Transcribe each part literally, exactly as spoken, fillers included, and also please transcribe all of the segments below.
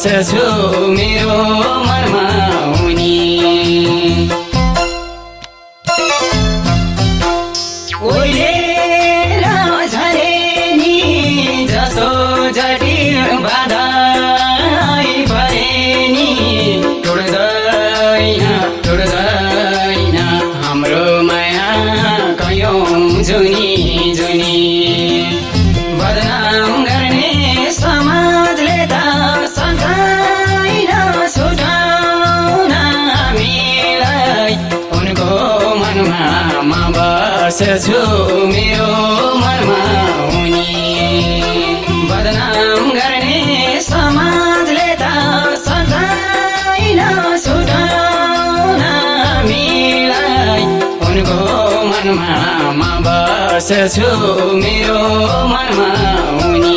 बस्छु मेरो मनमा उनी ओइलेर झरे नि जसो जटिल बाधा परे नि टुट्दैन टुट्दैन हाम्रो माया कयौं जुनी जुनी बदनाम गर्ने समाजले त सक्दैन छुटाउन हामीलाई उनको मनमा म बस्छु मेरो मनमा उनी बदनाम गर्ने समाजले त सक्दैन छुटाउन हामीलाई उनको मनमा म बस्छु मेरो मनमा उनी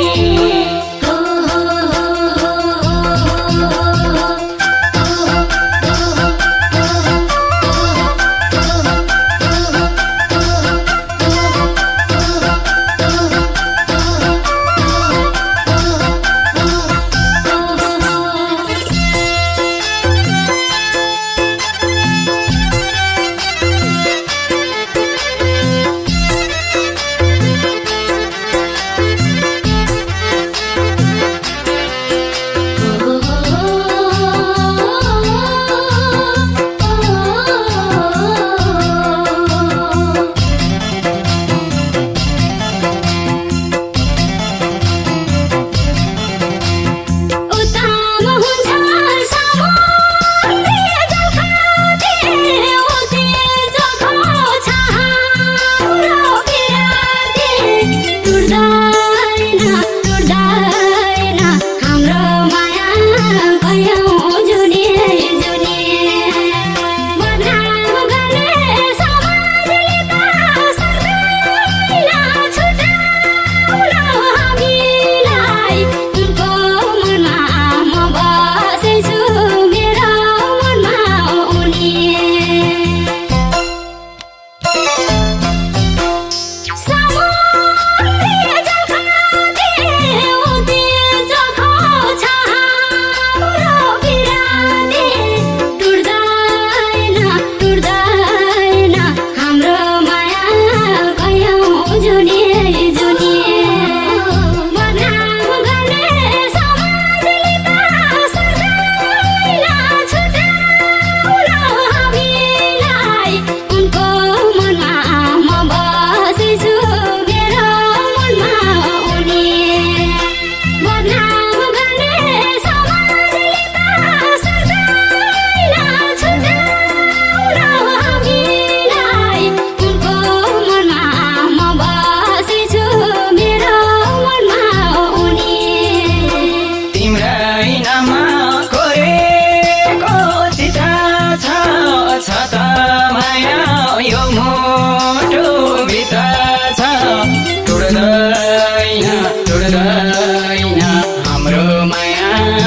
हाम्रो माया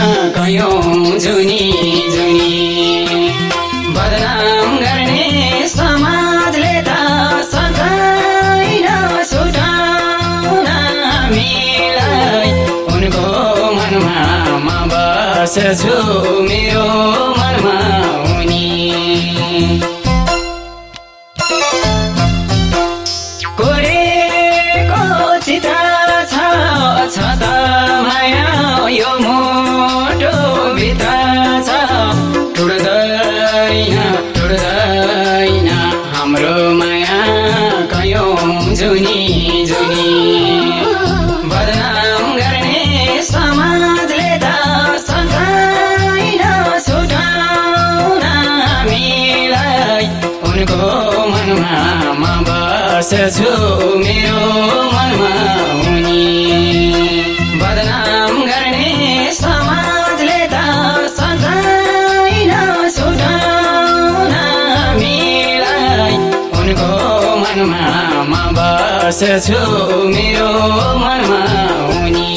कयौं जुनी जुनी बदनाम गर्ने समाजले त सक्दैन छुटाउन हामीलाई उनको मनमा म बस्छु मेरो मनमा उनी कोरेको चिता छ त माया यो मोटो भित्र छ टुट्दैन टुट्दैन हाम्रो माया कयौं जुनी जुनी बदनाम गर्ने समाजले त सक्दैन छुटाउन हामीलाई उनको मनमा म बस्छु मेरो मनमा उनी बदनाम गर्ने समाजले त सक्दैन छुटाउन हामीलाई उनको मनमा म बस्छु मेरो मनमा उनी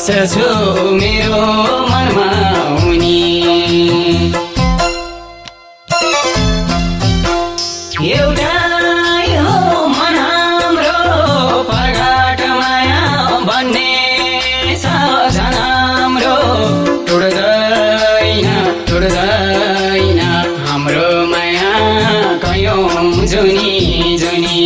बस्छु मेरो मनमा उनी एउटै हो मन हाम्रो प्रगाट माया भन्ने छ झन् हाम्रो टुट्दैन टुट्दैन हाम्रो माया कयौं जुनी जुनी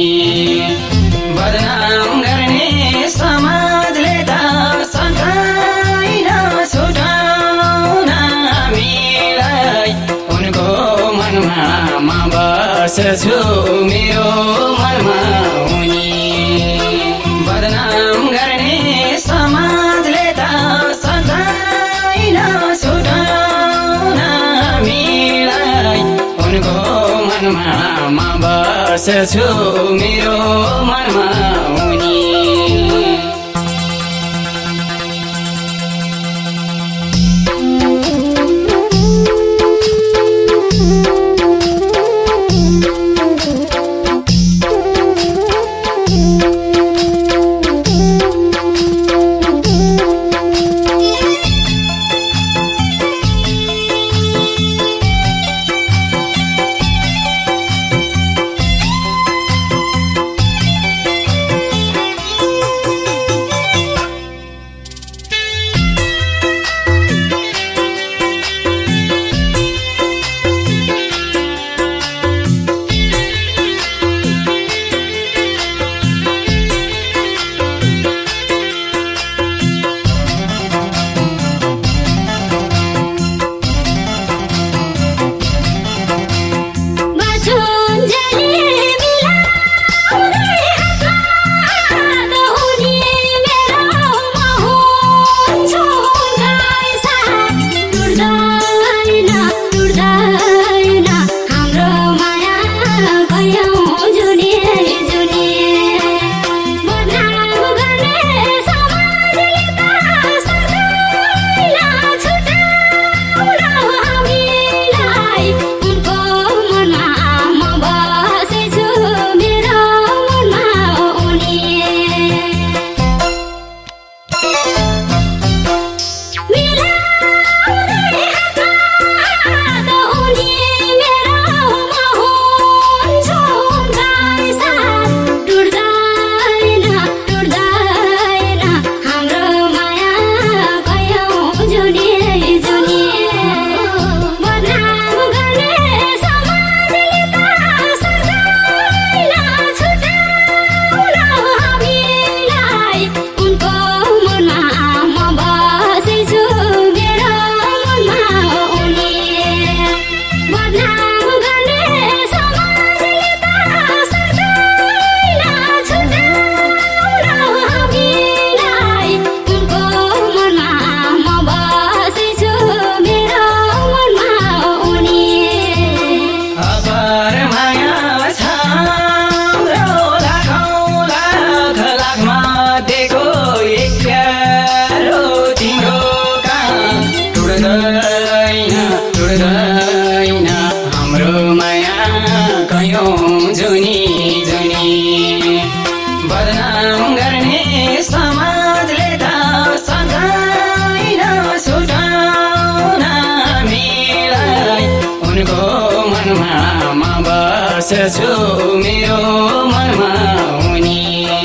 बदनाम गर्ने समाजले त सक्दैन छुटाउन हामीलाई उनको मनमा म बस्छु मेरो मनमा उनी बदनाम गर्ने समाजले त सक्दैन छुटाउन हामीलाई उनको मनमा म बस्छु मेरो मनमा उनी बस्छु मेरो मनमा उनी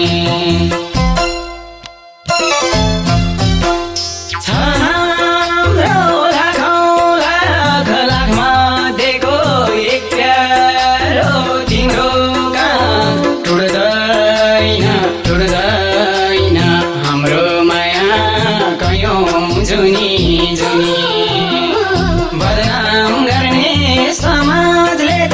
छ हाम्रो लाखौं लाख लाखमा दिएको एक प्यारो तिम्रो काम टुट्दैन टुट्दैन हाम्रो माया कयौं जुनी जुनी बदनाम गर्ने समाजले त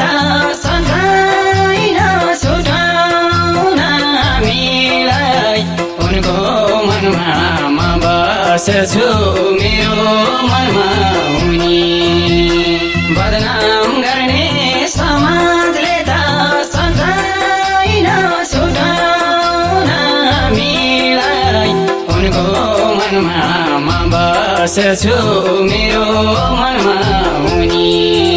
बस्छु मेरो मनमा उनी बदनाम गर्ने समाजले त सक्दैन छुटाउन हामीलाई उनको मनमा म बस्छु मेरो मनमा उनी